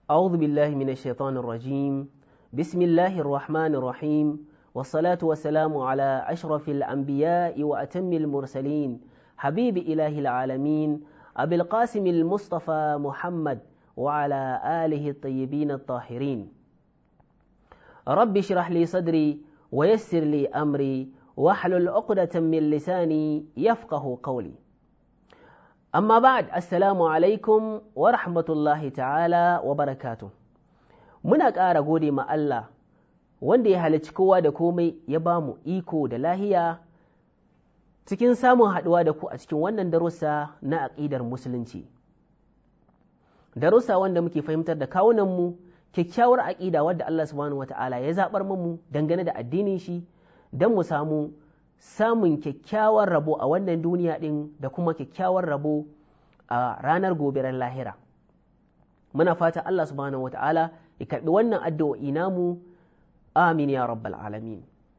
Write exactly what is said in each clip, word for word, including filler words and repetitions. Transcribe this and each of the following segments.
أعوذ بالله من الشيطان الرجيم بسم الله الرحمن الرحيم والصلاة والسلام على أشرف الأنبياء وأتم المرسلين حبيب إله العالمين أبي القاسم المصطفى محمد وعلى آله الطيبين الطاهرين. رب اشرح لي صدري ويسر لي أمري واحلل عقدة من لساني يفقه قولي. Amma ba'ad, assalamu alaikum wa rahmatullahi ta'ala wa barakatuh. Muna ƙara gode ma Allah wanda ya halicci kowa da komai ya ba mu iko da lahiya cikin samun haɗuwa da ku a cikin wannan darussa na aƙidar musulunci. Darussa wanda muke fahimtar da kawunanmu kyakkyawar aƙida wadda Allah subhanahu wa ta'ala ya zaɓar mu dangane da addinin shi don mu samu samun kyakkyawar rabo a wannan duniya ɗin da kuma kyakkyawar rabo a ranar goberar lahira. Muna fata Allah subhanahu wa ta'ala ya karɓi wannan addu'o'i namu, amin ya rabbal alamin.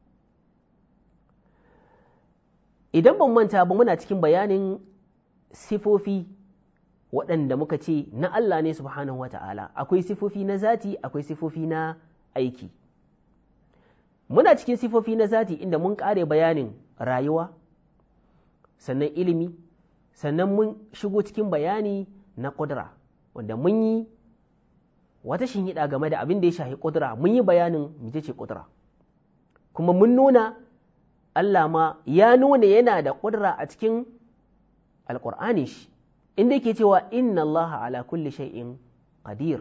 Idan ban manta ba muna cikin bayanin sifofi waɗanda muka ce na Allah ne subhanahu wa ta'ala, akwai sifofi na zati, akwai sifofi na aiki. Muna cikin sifofi na zati inda mun ƙare bayanin rayuwa, sannan ilimi, sannan mun shigo cikin bayani na ƙudura, wanda mun yi wata shinhiɗa game da abin da ya shahi ƙudura, mun yi bayanin mece ce ƙudura. Kuma mun nuna Allah ma ya nuna yana da ƙudura a cikin alƙur'ani shi, inda yake cewa inna Allah ala kulli shay'in qadir.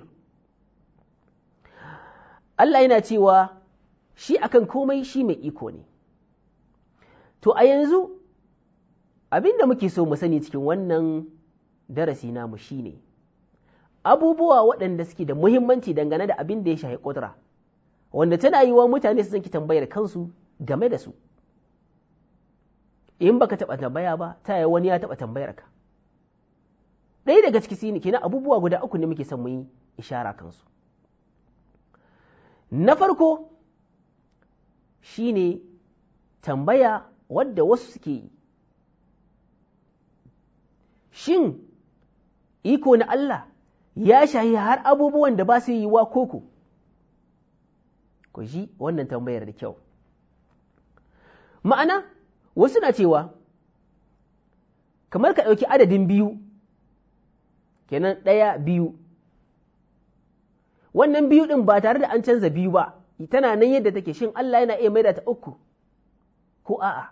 Allah yana cewa shi akan komai shi mai iko ne. To a yanzu abin da muke so mu sani cikin wannan darasi namu shi ne abubuwa waɗanda suke da muhimmanci dangane da abin da ya shahi ƙudura, wanda tana yi wa mutane su zanki tambayar kansu game da su. In baka taɓa tambaya ba, ta yi wani ya taɓa tambayar ka. Ɗaya daga ciki shi ne kenan abubuwa guda uku ne muke son mu yi ishara kansu. Na farko shi ne tambaya wadda wasu suke yi, shin iko na Allah ya shahi har abubuwan da ba su yi wa koko? Ku ji wannan tambayar da kyau. Ma'ana, wasu na cewa, kamar ka ɗauki adadin biyu, kenan ɗaya biyu, wannan biyu ɗin ba tare da an canza biyu ba, tana nan yadda take, shin Allah yana iya maida ta uku ko a'a?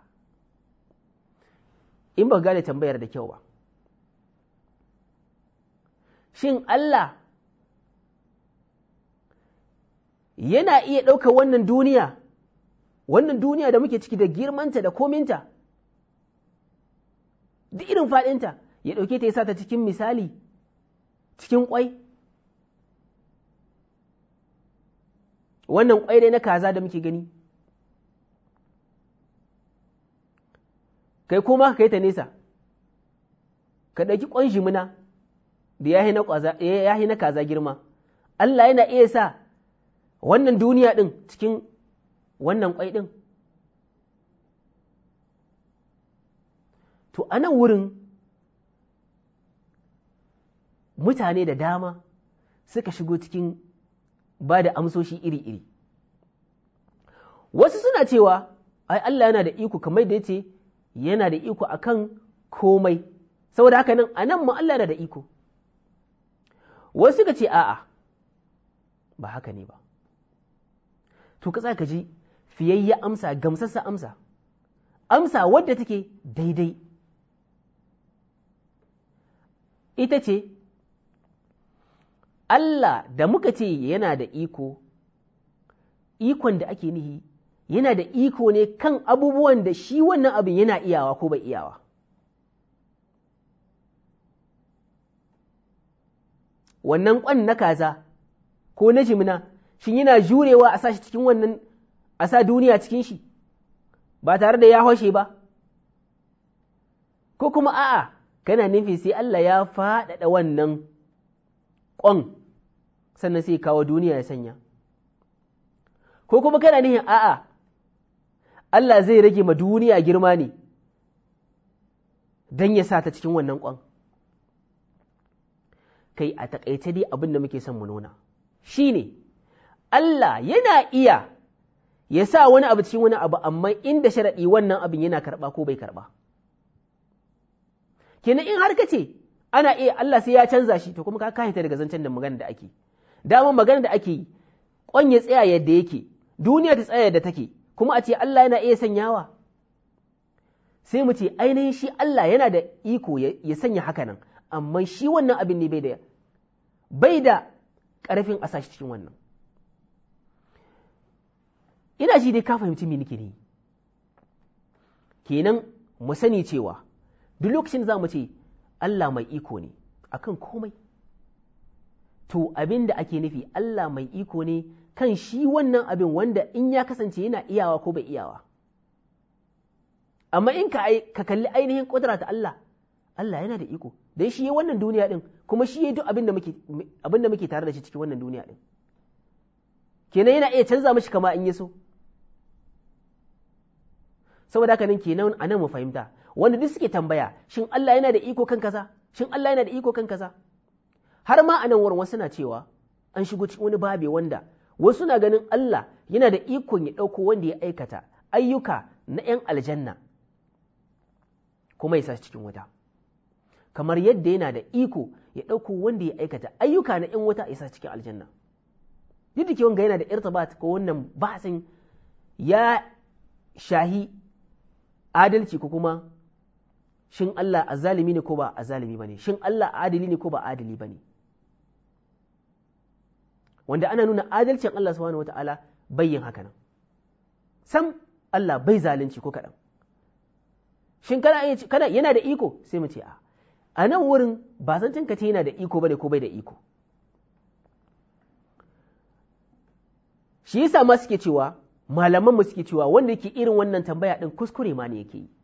In ba gane tambayar da kyau ba, shin Allah yana iya ɗaukar wannan duniya, wannan duniya da muke ciki da girmanta da kominta, duk irin faɗinta, ya ɗauke ta ya sa ta cikin misali, cikin ƙwai? Wannan ƙwai dai na kaza da muke gani, kai kuma ka kai ta nesa, ka ɗauki ƙwan jimina da ya yi na kaza girma. Allah yana iya sa wannan duniya ɗin cikin wannan ƙwai ɗin. To, a nan wurin mutane da dama suka shigo cikin ba da amsoshi iri-iri. Wasu suna cewa, ai Allah yana da iko, kamar da ya ce yana da iko akan komai, saboda haka nan a nan ma Allah yana da iko. Wasu suka ce, a'a, ba haka ne ba. To, ka ka ji fiyayya amsa, gamsassa amsa, amsa wadda take daidai. Ita ce, Allah da muka ce yana da iko, ikon da ake nihi yana da iko ne kan abubuwan da shi wannan abin yana iyawa ko bai iyawa. Wannan ƙwan na kaza ko na jimina, shi yana jurewa a sa shi cikin wannan, a sa duniya cikin shi ba tare da ya hoshe ba? Ko kuma a'a, kana nufi sai Allah ya faɗaɗa wannan ƙwan sannan sai kawo duniya ya sanya? Ko kuma kana nihin a'a, Allah zai rage ma duniya girma ne don ya sa ta cikin wannan ƙwan? kai a taƙaice dai abin da muke son mu nuna shine Allah yana iya ya sa wani abu cikin wani abu, amma inda sharaɗi wannan abin yana karɓa ko bai karɓa. Kenan in har ka ce ana iya Allah sai ya canza shi, to kuma ka kahita daga zancen da magana da ake. Dama magana da ake yi, ƙwan ya tsaya yadda yake, duniya ta tsaya yadda take, kuma a ce Allah yana iya sanyawa. Sai mu ce ainihin shi Allah yana da iko ya sanya haka nan, amma shi wannan abin ne bai da bai da ƙarfin a sashi cikin wannan. Ina ji dai ka fahimci me nake ne. Kenan mu sani cewa duk lokacin za mu ce Allah mai iko ne akan komai, to abin da ake nufi Allah mai iko ne kan shi wannan abin wanda in ya kasance yana iyawa ko bai iyawa. Amma in ka, ka kalli ainihin ƙudura ta Allah, Allah yana da iko, don shi ya wannan duniya ɗin, kuma shi ya duk abin da muke, abin da muke tare da shi cikin wannan duniya ɗin. Kenan yana iya canza mashi kama in ya so. Saboda haka nan kenan a nan mu fahimta, wanda duk suke tambaya, shin Allah yana da iko kan kaza? Shin Allah yana da iko kan kaza? Har ma a nan wurin wasu na cewa an shigo cikin wani babe wanda wasu na ganin Allah yana da ikon ya ɗauko wanda ya aikata ayyuka na ‘yan aljanna kuma ya sa cikin wuta, kamar yadda yana da iko ya ɗauko wanda ya aikata ayyuka na ‘yan wuta ya sa cikin aljanna. Duk da ke wanga yana da irtibat ko wannan bahasin ya shahi adalci ko kuma shin Allah azalimi ne ko ba azalimi bane, shin Allah adili ne ko ba adili bane, wanda ana nuna adalcin Allah subhanahu wataala bayyin haka nan. Sam Allah bai zalunci ko kaɗan. Shin kana, kana yana da iko? Sai mu ce a a nan wurin ba zancen ka ce yana da iko bane ko bai da iko. Shi yasa ma suke cewa, malaman mu suke cewa wanda yake irin wannan tambaya din kuskure ma ne yake yi.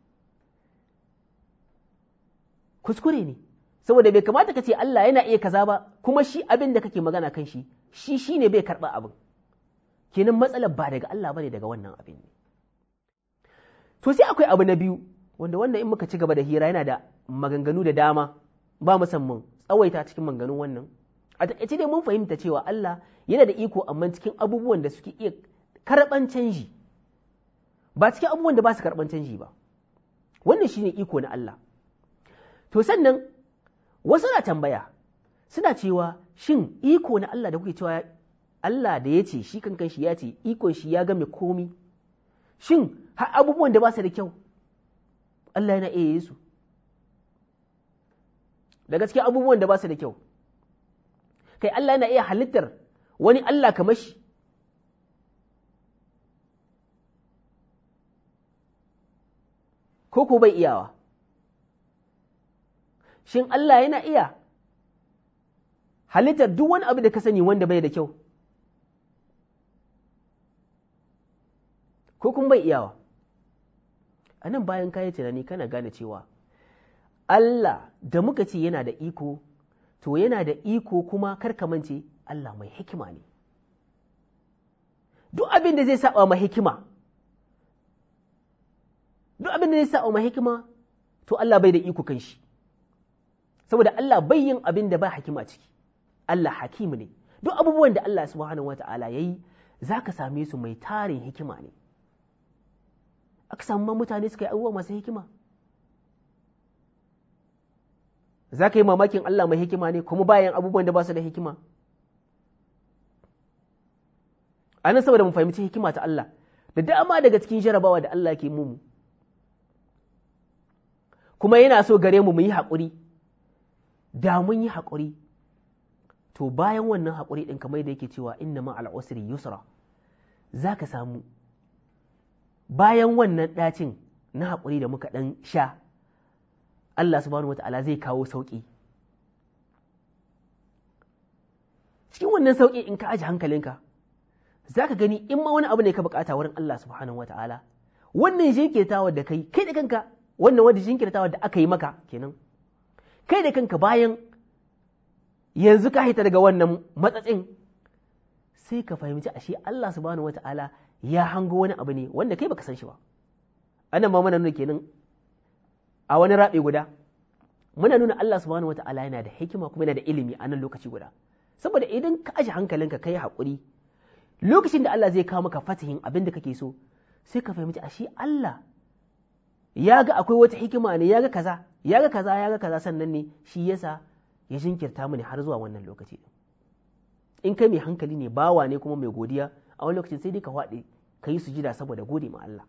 Kuskure ne, saboda bai kamata ka ce Allah yana iya kaza ba, kuma shi abin da kake magana kan shi, shi shi ne bai karɓa abin. Kenan matsalar ba daga Allah bane, daga wannan abin ne. To sai akwai abu na biyu, wanda wannan in muka ci gaba da hira yana da maganganu da dama, ba musamman tsawaita cikin maganganun wannan. A taƙaice dai mun fahimta cewa Allah yana da iko, amma cikin abubuwan da suke iya karɓan canji, ba cikin abubuwan da ba su karɓan canji ba. Wannan shi ne iko na Allah. To sannan wasu na tambaya, suna cewa shin iko na Allah da kuke cewa Allah da ya ce shi kankan shi ya ce ikon shi ya game komi, shin har abubuwan da ba su da kyau Allah yana iya yi su? Daga cikin abubuwan da ba su da kyau, kai Allah yana iya halittar wani Allah kamar shi. Ko ko bai iyawa? Shin Allah yana iya halittar duk wani abu da ka sani wanda bai da kyau? Ko kuma bai iyawa? A nan bayan kayi tunani kana gane cewa Allah da muka ce yana da iko, to yana da iko kuma karkamance Allah mai hikima ne. Duk abin da zai saba ma hikima, duk abin da zai saba ma hikima, to Allah bai da iko kan shi. Saboda Allah bai yin abin da ba hikima ciki. Allah hakimu ne. Duk abubuwan da Allah subhanahu wa ta'ala ya yi, za ka same su mai tarin hikima ne. Aka samu mutane suka yi abubuwa masu hikima. Za ka yi mamakin Allah mai hikima ne, kuma bayan abubuwan da ba su da hikima. A nan saboda mu fahimci hikima ta Allah, da dama daga cikin jarabawa da Allah ke mu, kuma yana so gare mu mu yi haƙuri. Da mun yi haƙuri, to bayan wannan haƙuri ɗin kamar da yake cewa inna ma al'usri yusra, za ka samu bayan wannan ɗacin na haƙuri da muka ɗan sha, Allah subhanahu wata'ala zai kawo sauƙi. Cikin wannan sauƙi in ka aji hankalinka, za ka gani in ma wani abu ne ka buƙata wurin Allah subhanahu wata'ala, wannan jinkirtawa da kai, kai da kanka, wannan wanda jinkirtawa da aka yi maka kenan. Kai da kanka bayan yanzu ka hita daga wannan matsatsin, sai ka fahimci ashe Allah subhanahu wata'ala ya hango wani abu ne wanda kai baka san shi ba. Anan ma mana nuna kenan a wani rabe guda muna nuna Allah subhanahu wata'ala yana da hikima kuma yana da ilimi a nan lokaci guda. Saboda idan ka aje hankalinka kai haƙuri, lokacin da Allah zai kawo maka fatihin abin da kake so, sai ka fahimci ashe Allah ya ga akwai wata hikima ne, ya ga kaza, ya ga kaza, ya ga kaza, sannan ne shi yasa ya jinkirta mu ne har zuwa wannan lokaci. In kai mai hankali ne, bawa ne kuma mai godiya, a wani lokacin sai dai ka faɗi ka yi sujida saboda gode ma Allah.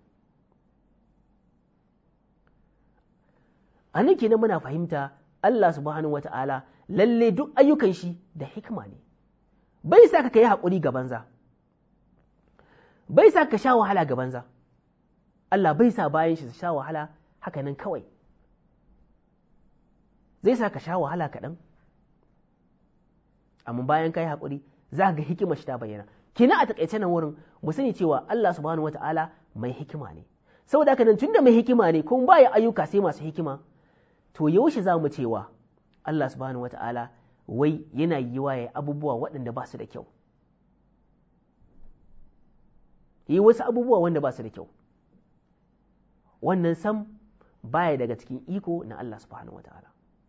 A nan kenan muna fahimta Allah subhanahu wata'ala lalle duk ayyukan shi da hikima ne, bai sa ka yi haƙuri ga banza, bai sa ka sha wahala ga banza. Allah bai sa bayan shi su sha wahala haka nan kawai, zai sa ka sha wahala kaɗan, amma bayan ka yi haƙuri za ka ga hikimar shi ta bayyana. Kina a taƙaice nan wurin mu sani cewa Allah subhanahu wata'ala mai hikima ne. Saboda haka nan tunda mai hikima ne kuma baya ayyuka sai masu hikima, to yaushe za mu cewa Allah subhanahu wata'ala wai yana yi wa abubuwa waɗanda ba su da kyau, yi wasu abubuwa wanda ba su da kyau. Wannan sam baya daga cikin iko na Allah subhanahu wata'ala.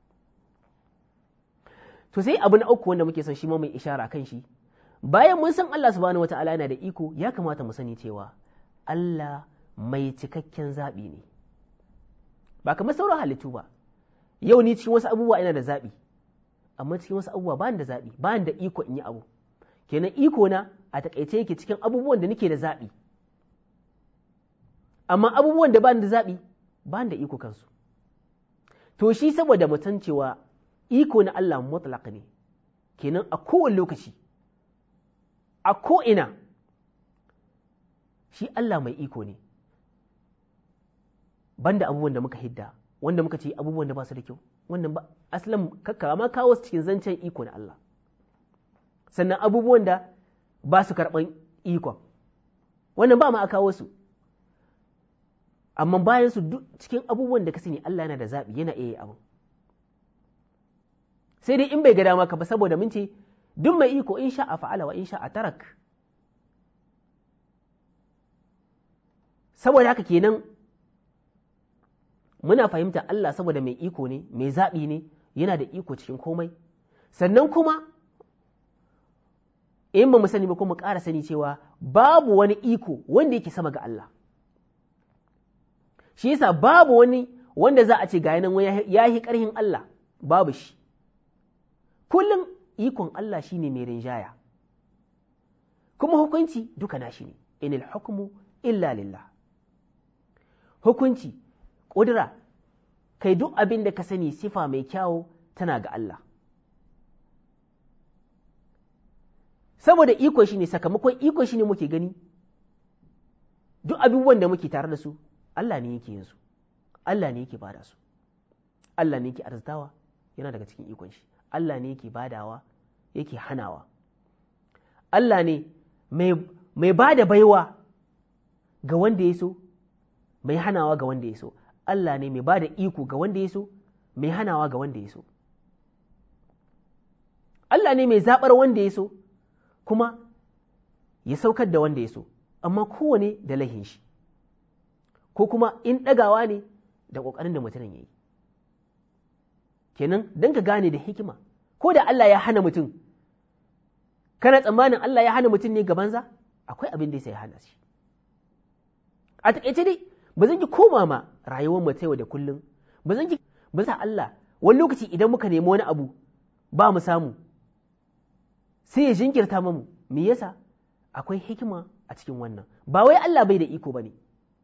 To sai abu na uku wanda muke son shi ma mai ishara kan shi, bayan mun san Allah subhanahu wata'ala yana da iko, ya kamata mu sani cewa Allah mai cikakken zaɓi ne, ba kamar sauran halittu ba. Yau ni cikin wasu abubuwa ina da zaɓi, amma cikin wasu abubuwa ba ni da zaɓi, ba ni da iko in yi abu. Kenan iko na a taƙaice yake cikin abubuwan da nake da zaɓi, amma abubuwan da ba ni da zaɓi ba ni da iko kansu. To shi saboda mutan cewa iko na Allah mutlaq ne, kenan a kowane lokaci, a ko'ina, shi Allah mai iko ne, banda abubuwan da muka hidda, wanda muka ce abubuwan da ba su da kyau, wannan ba aslan kakka ma kawo su cikin zancen iko na Allah. Sannan abubuwan da ba su karɓan ikon, wannan ba ma a kawo su. Amma bayan su duk cikin abubuwan da ka sani Allah yana da zaɓi, yana iya abu. Sai dai in bai ga dama ka ba, saboda mun ce duk mai iko in sha a fa'ala wa in sha a tarak. Saboda haka kenan muna fahimta Allah saboda mai iko ne, mai zaɓi ne, yana da iko cikin komai. Sannan kuma in ba mu sani ba kuma ƙara sani cewa babu wani iko wanda yake sama ga Allah. Shi yasa babu wani wanda za a ce ga nan ya yi ƙarhin Allah, babu shi. Kullum ikon Allah shi ne mai rinjaya, kuma hukunci duka na shi ne, inil hukmu illa lillah. Hukunci, ƙudura, kai duk abin da ka sani sifa mai kyawu tana ga Allah. Saboda iko shi ne, sakamakon iko shi ne muke gani, duk abubuwan da muke tare da su, Allah ne yake yin su, Allah ne yake bada su, Allah ne yake arzitawa, yana daga cikin ikon shi, Allah ne yake badawa, yake hanawa, Allah ne mai ba da baiwa ga wanda ya so, mai hanawa ga wanda ya so, Allah ne mai ba da iko ga wanda ya so, mai hanawa ga wanda ya so, Allah ne mai zaɓar wanda ya so, kuma ya saukar da wanda ya so, amma kowane da laihin shi, ko kuma in ɗagawa ne da ƙoƙarin da mutumin ya yi. Kenan don ka gane da hikima, ko da Allah ya hana mutum, kana tsammanin Allah ya hana mutum ne gabanza, akwai abin da ya hana shi. A taƙaice dai, ba zan ki koma ma rayuwar mu ta yau da kullum, ba zan ki ba sa Allah wani lokaci idan muka nemi wani abu ba mu samu, sai ya jinkirta mamu. Me yasa? Akwai hikima a cikin wannan, ba wai Allah bai da iko ba ne.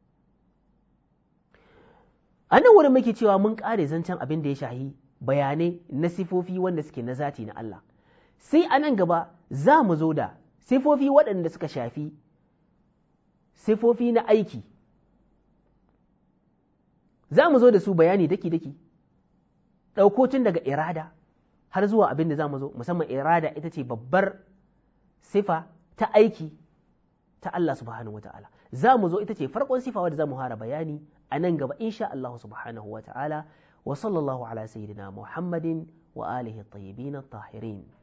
A nan wurin muke cewa mun ƙare zancen abin da ya shahi bayanai na sifofi wanda suke na zati na Allah. Sai a nan gaba za mu zo da sifofi waɗanda suka shafi sifofi na aiki. Za mu zo da su bayani daki-daki, ɗauko tun daga irada har zuwa abin da za mu zo, musamman irada ita ce babbar sifa ta aiki ta Allah subhanahu wa ta'ala. Za mu zo ita ce farkon sifa wadda za mu fara bayani a nan gaba insha Allah subhanahu wa ta'ala. Wa sallallahu ala sayyidina Muhammadin wa alihi at-tayyibin at-tahirin.